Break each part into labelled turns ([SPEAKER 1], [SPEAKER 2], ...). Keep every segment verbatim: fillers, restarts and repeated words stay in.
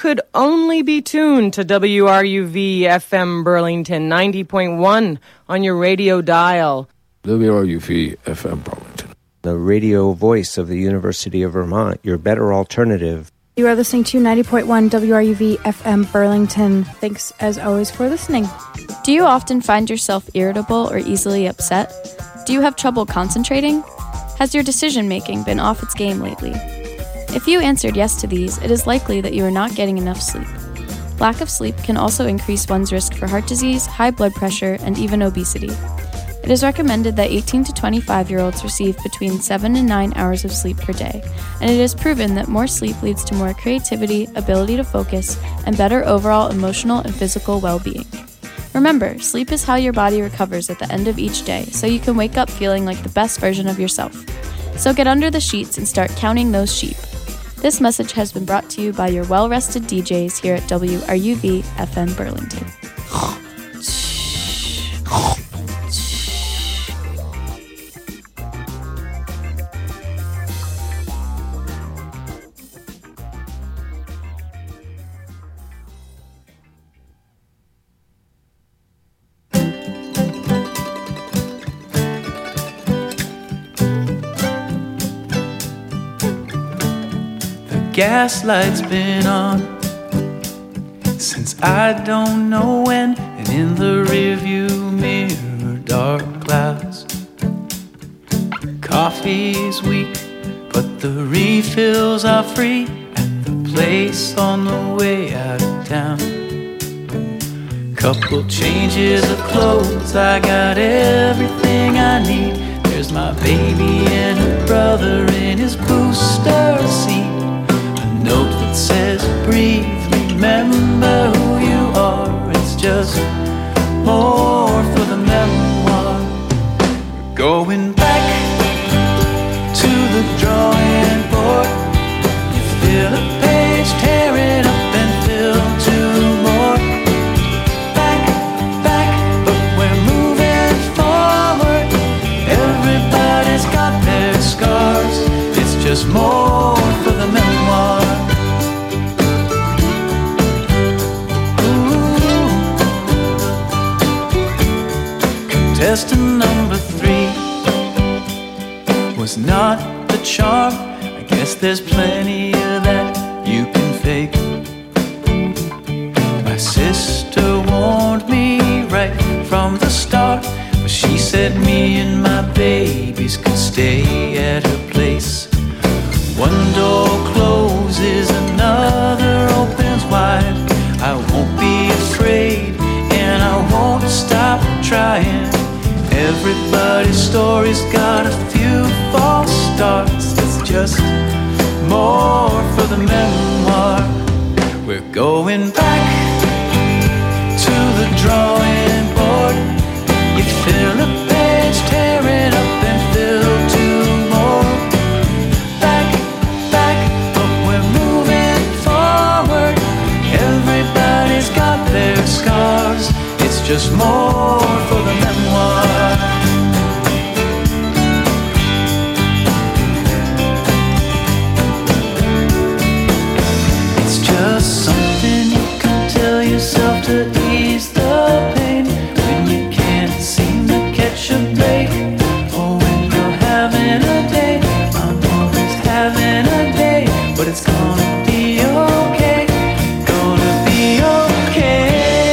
[SPEAKER 1] could only be tuned to W R U V F M Burlington ninety point one on your radio dial.
[SPEAKER 2] W R U V F M Burlington,
[SPEAKER 3] the radio voice of the University of Vermont, your better alternative.
[SPEAKER 4] You are listening to ninety point one W R U V F M Burlington. Thanks, as always, for listening.
[SPEAKER 5] Do you often find yourself irritable or easily upset? Do you have trouble concentrating? Has your decision-making been off its game lately? If you answered yes to these, it is likely that you are not getting enough sleep. Lack of sleep can also increase one's risk for heart disease, high blood pressure, and even obesity. It is recommended that eighteen to twenty-five-year-olds receive between seven and nine hours of sleep per day, and it is proven that more sleep leads to more creativity, ability to focus, and better overall emotional and physical well-being. Remember, sleep is how your body recovers at the end of each day, so you can wake up feeling like the best version of yourself. So get under the sheets and start counting those sheep. This message has been brought to you by your well-rested D Js here at W R U V F M Burlington.
[SPEAKER 6] Gaslight's been on since I don't know when, and in the rearview mirror, dark clouds. Coffee's weak, but the refills are free at the place on the way out of town. Couple changes of clothes, I got everything I need. There's my baby and her brother in his booster seat. Note that says, breathe, remember who you are. It's just more for the memoir. We're going back to the drawing board. You fill a page, tear it up and fill two more. Back, back, but we're moving forward. Everybody's got their scars. It's just more for the memoir. Contestant number three was not the charm. I guess there's plenty of that you can fake. My sister warned me right from the start, but she said me and my babies could stay at her place. One door closes, another opens wide. I won't be afraid, and I won't stop trying. Everybody's story's got a few false starts. It's just more for the memoir. We're going back to the drawing board. You fill a page, tear it up and fill two more. Back, back, but we're moving forward. Everybody's got their scars. It's just more for the memoir. It's just something you can tell yourself to ease the pain when you can't seem to catch a break, or when you're having a day. I'm always having a day, but it's gonna be okay. Gonna be okay.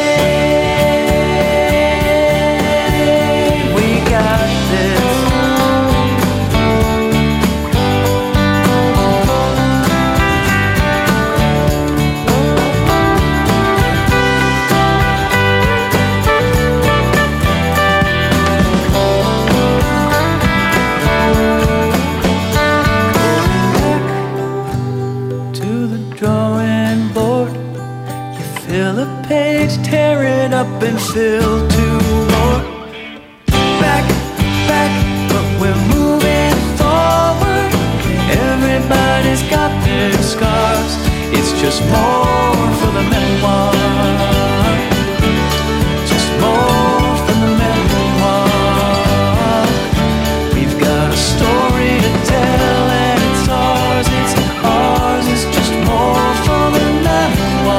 [SPEAKER 6] Tear it up and fill two more. Back, back, but we're moving forward. Everybody's got their scars. It's just more for the memoir. Just more for the memoir. We've got a story to tell, and it's ours, it's ours. It's just more for the memoir.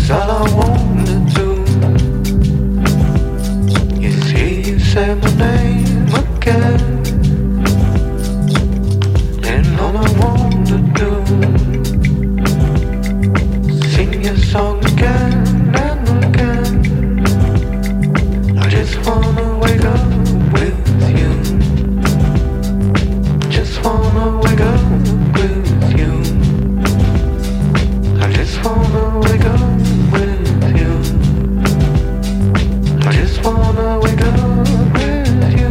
[SPEAKER 6] 'cause all I wanna do is hear you say my name again. And all I wanna do is sing your song again and again. I just wanna wake up with you. Just wanna wake up with you. I just wanna wake up with you. I just wanna wake up with you.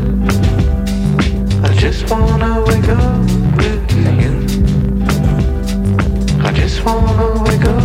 [SPEAKER 6] I just wanna wake up with you. I just wanna wake up.